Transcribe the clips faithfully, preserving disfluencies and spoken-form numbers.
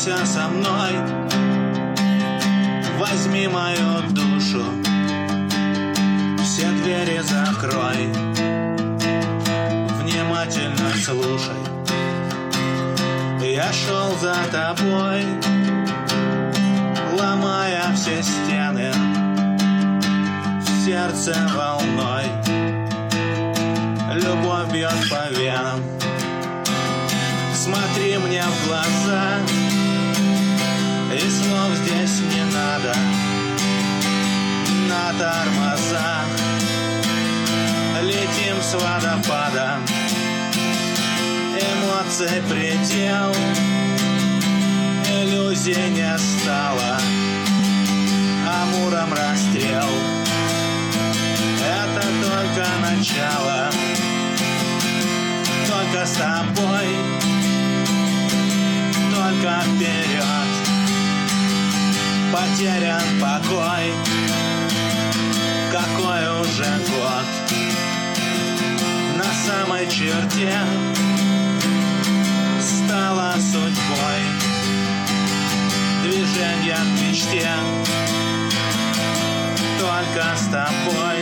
останься со мной, возьми мою душу, все двери закрой, внимательно слушай. Я шел за тобой, ломая все стены, в сердце волной любовь бьет по венам. Смотри мне в глаза, и слов здесь не надо. На тормозах летим с водопада, эмоций предел, иллюзий не стало, амуром расстрел. Это только начало, только с тобой, только вперед. Потерян покой, какой уже год. На самой черте стала судьбой, движение к мечте, только с тобой.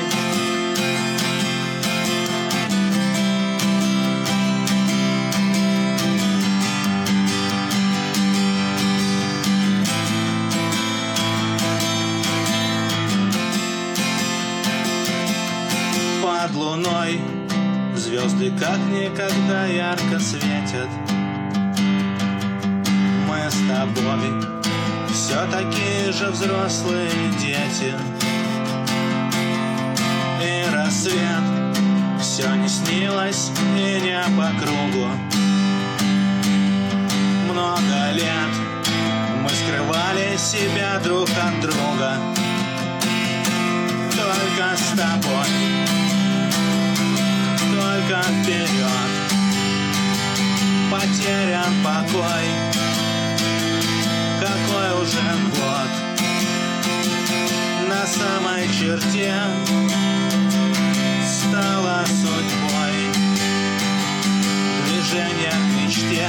Под луной звезды как никогда ярко светят. Мы с тобой все такие же взрослые дети. И рассвет все не снилось и не по кругу. Много лет мы скрывали себя друг от друга. Только с тобой, только вперед. Потерян покой, какой уже год. На самой черте стала судьбой, движение к мечте,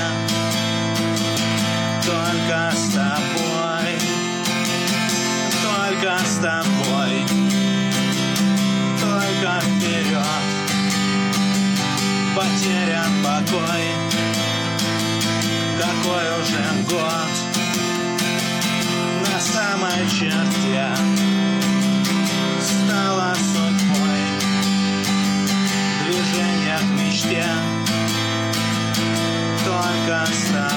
только с тобой, только с тобой, только вперед. Потерян покой, какой уже год. На самой черте стала судьбой, движение к мечте, только с тобой.